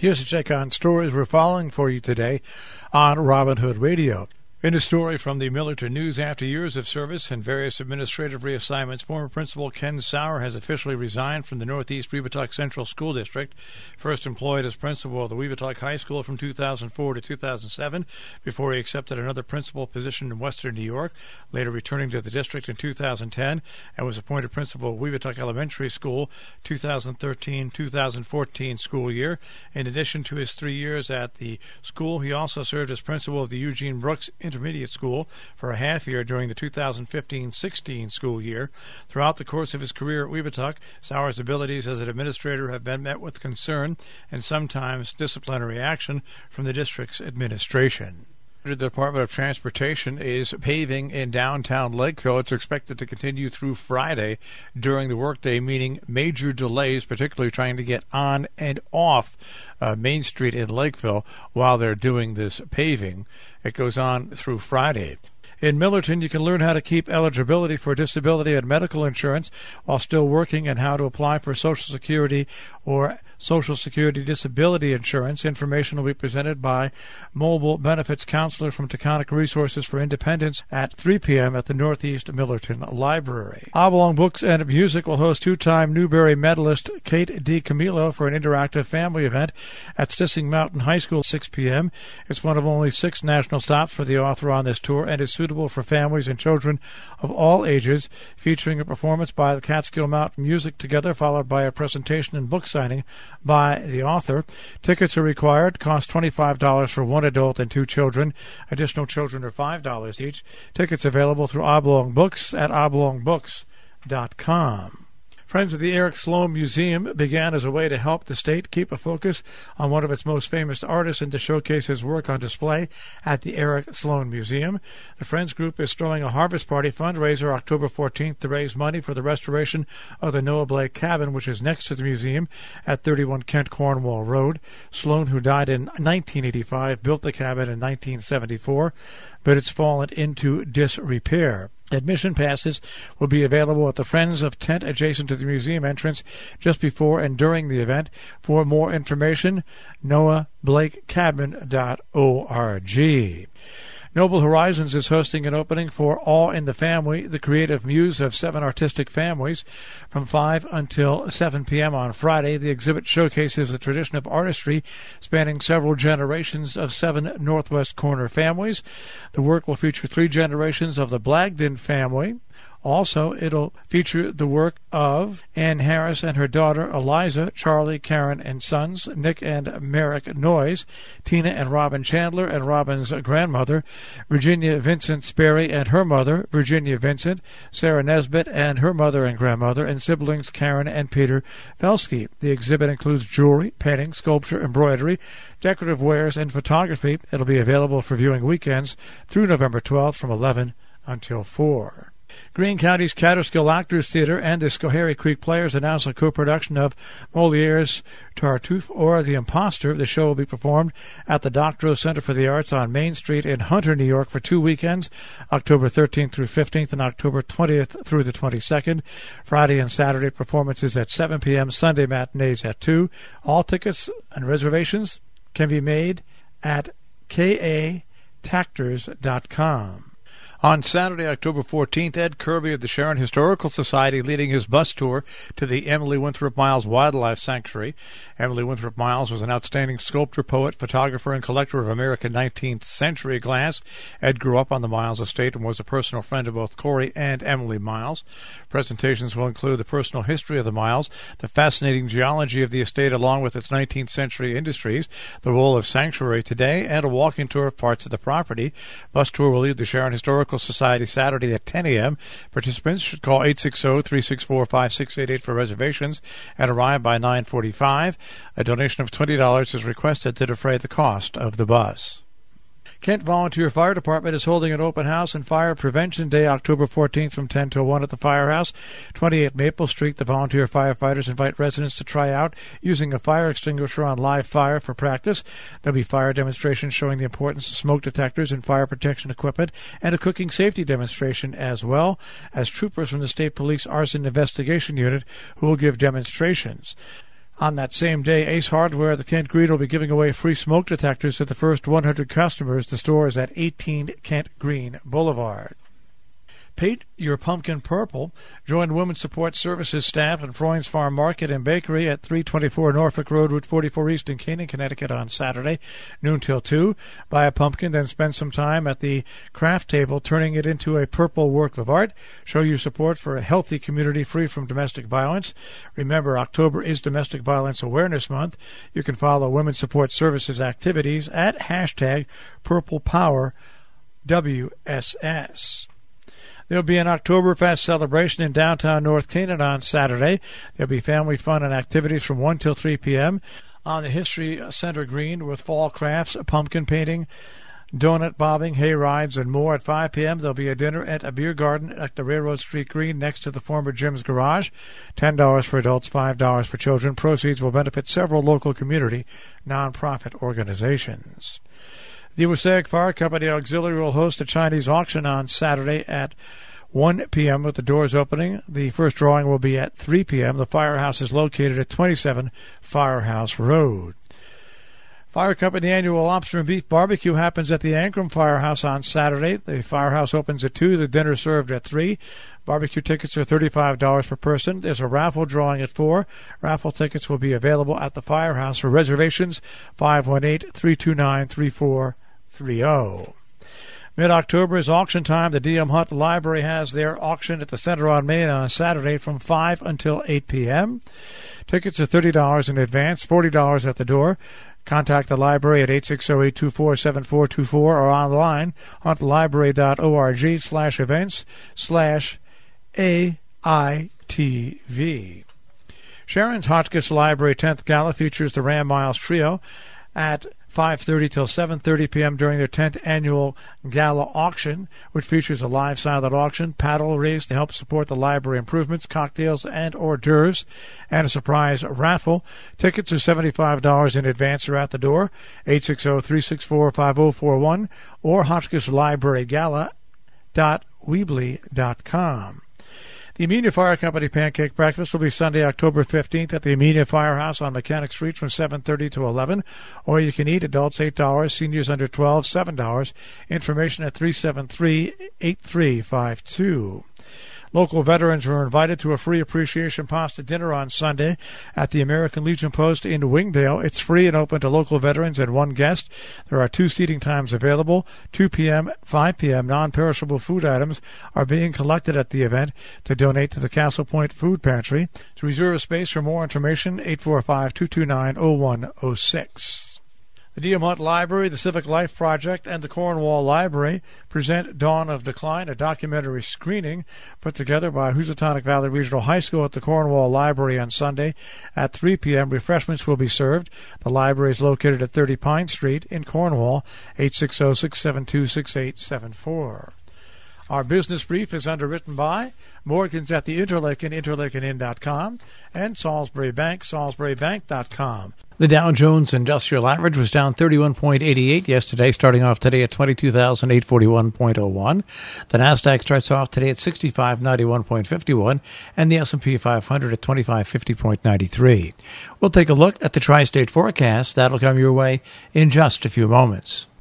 Here's a check on stories we're following for you today on Robin Hood Radio. In a story from the Millerton News, after years of service and various administrative reassignments, former Principal Ken Sauer has officially resigned from the Northeast Weebatuck Central School District. First employed as principal of the Weebatuck High School from 2004 to 2007, before he accepted another principal position in Western New York, later returning to the district in 2010, and was appointed principal of Weebatuck Elementary School 2013-2014 school year. In addition to his 3 years at the school, he also served as principal of the Eugene Brooks Intermediate School for a half year during the 2015-16 school year. Throughout the course of his career at Weebatuck, Sauer's abilities as an administrator have been met with concern and sometimes disciplinary action from the district's administration. The Department of Transportation is paving in downtown Lakeville. It's expected to continue through Friday during the workday, meaning major delays, particularly trying to get on and off Main Street in Lakeville while they're doing this paving. It goes on through Friday. In Millerton, you can learn how to keep eligibility for disability and medical insurance while still working and how to apply for Social Security or Social Security disability insurance. Information will be presented by mobile benefits counselor from Taconic Resources for Independence at 3 p.m. at the Northeast Millerton Library. Oblong Books and Music will host two-time Newbery medalist Kate DiCamillo for an interactive family event at Stissing Mountain High School at 6 p.m. It's one of only 6 national stops for the author on this tour and is suitable for families and children of all ages, featuring a performance by the Catskill Mountain Music Together, followed by a presentation and book signing by the author. Tickets are required, cost $25 for one adult and 2 children. Additional children are $5 each. Tickets available through Oblong Books at oblongbooks.com. Friends of the Eric Sloan Museum began as a way to help the state keep a focus on one of its most famous artists and to showcase his work on display at the Eric Sloan Museum. The Friends Group is throwing a Harvest Party fundraiser October 14th to raise money for the restoration of the Noah Blake Cabin, which is next to the museum at 31 Kent Cornwall Road. Sloan, who died in 1985, built the cabin in 1974, but it's fallen into disrepair. Admission passes will be available at the Friends of tent adjacent to the museum entrance just before and during the event. For more information, noahblakecabin.org. Noble Horizons is hosting an opening for All in the Family, the creative muse of 7 artistic families, from 5 until 7 p.m. on Friday. The exhibit showcases a tradition of artistry spanning several generations of 7 Northwest Corner families. The work will feature 3 generations of the Blagden family. Also, it'll feature the work of Ann Harris and her daughter Eliza, Charlie, Karen, and sons, Nick and Merrick Noyes, Tina and Robin Chandler and Robin's grandmother, Virginia Vincent Sperry and her mother, Virginia Vincent, Sarah Nesbitt and her mother and grandmother, and siblings Karen and Peter Felsky. The exhibit includes jewelry, painting, sculpture, embroidery, decorative wares, and photography. It'll be available for viewing weekends through November 12th from 11 until 4. Greene County's Catterskill Actors Theater and the Schoharie Creek Players announce a co-production of Moliere's Tartuffe or The Impostor. The show will be performed at the Doctorow Center for the Arts on Main Street in Hunter, New York for 2 weekends, October 13th through 15th and October 20th through the 22nd. Friday and Saturday performances at 7 p.m., Sunday matinees at 2. All tickets and reservations can be made at katactors.com. On Saturday, October 14th, Ed Kirby of the Sharon Historical Society leading his bus tour to the Emily Winthrop Miles Wildlife Sanctuary. Emily Winthrop Miles was an outstanding sculptor, poet, photographer, and collector of American 19th century glass. Ed grew up on the Miles estate and was a personal friend of both Corey and Emily Miles. Presentations will include the personal history of the Miles, the fascinating geology of the estate along with its 19th century industries, the role of sanctuary today, and a walking tour of parts of the property. Bus tour will leave the Sharon Historical Society Saturday at 10 a.m. Participants should call 860-364-5688 for reservations and arrive by 9:45. A donation of $20 is requested to defray the cost of the bus. Kent Volunteer Fire Department is holding an open house and Fire Prevention Day October 14th from 10 till 1 at the Firehouse, 28 Maple Street. The volunteer firefighters invite residents to try out using a fire extinguisher on live fire for practice. There'll be fire demonstrations showing the importance of smoke detectors and fire protection equipment, and a cooking safety demonstration as well as troopers from the State Police Arson Investigation Unit who will give demonstrations. On that same day, Ace Hardware at the Kent Green will be giving away free smoke detectors to the first 100 customers. The store is at 18 Kent Green Boulevard. Paint your pumpkin purple. Join Women's Support Services staff at Freund's Farm Market and Bakery at 324 Norfolk Road, Route 44 East in Canaan, Connecticut on Saturday, noon till 2. Buy a pumpkin, then spend some time at the craft table turning it into a purple work of art. Show your support for a healthy community free from domestic violence. Remember, October is Domestic Violence Awareness Month. You can follow Women's Support Services activities at hashtag #PurplePowerWSS. There'll be an Oktoberfest celebration in downtown North Canaan on Saturday. There'll be family fun and activities from 1 till 3 p.m. on the History Center Green with fall crafts, pumpkin painting, donut bobbing, hay rides, and more. At 5 p.m., there'll be a dinner at a beer garden at the Railroad Street Green next to the former Jim's Garage. $10 for adults, $5 for children. Proceeds will benefit several local community nonprofit organizations. The Wasaig Fire Company Auxiliary will host a Chinese auction on Saturday at 1 p.m. with the doors opening. The first drawing will be at 3 p.m. The firehouse is located at 27 Firehouse Road. Fire Company Annual Lobster and Beef Barbecue happens at the Ancrum Firehouse on Saturday. The firehouse opens at 2. The dinner served at 3. Barbecue tickets are $35 per person. There's a raffle drawing at 4. Raffle tickets will be available at the firehouse. For reservations, 518-329-3430. Mid-October is auction time. The D.M. Hunt Library has their auction at the Center on Main on Saturday from 5 until 8 p.m. Tickets are $30 in advance, $40 at the door. Contact the library at 860-824-7424 or online, huntlibrary.org/events/AITV. Sharon's Hotchkiss Library 10th Gala features the Ram Miles Trio at 5:30 till 7:30 p.m. during their 10th annual gala auction, which features a live silent auction, paddle race to help support the library improvements, cocktails and hors d'oeuvres, and a surprise raffle. Tickets are $75 in advance or at the door, 860-364-5041 or HotchkissLibraryGala.weebly.com. The Amelia Fire Company Pancake Breakfast will be Sunday, October 15th at the Amelia Firehouse on Mechanic Street from 7:30 to 11. Or you can eat. Adults $8, seniors under 12 $7. Information at 373-8352. Local veterans were invited to a free appreciation pasta dinner on Sunday at the American Legion Post in Wingdale. It's free and open to local veterans and one guest. There are 2 seating times available. 2 p.m., 5 p.m. Non-perishable food items are being collected at the event to donate to the Castle Point Food Pantry. To reserve a space for more information, 845-229-0106. The D.M. Hunt Library, the Civic Life Project, and the Cornwall Library present Dawn of Decline, a documentary screening put together by Housatonic Valley Regional High School at the Cornwall Library on Sunday at 3 p.m. Refreshments will be served. The library is located at 30 Pine Street in Cornwall, 860-672-6874. Our business brief is underwritten by Morgan's at the Interlaken, interlakenin.com, and Salisbury Bank, salisburybank.com. The Dow Jones Industrial Average was down 31.88 yesterday, starting off today at 22,841.01. The Nasdaq starts off today at 6591.51, and the S&P 500 at 2550.93. We'll take a look at the tri-state forecast. That'll come your way in just a few moments.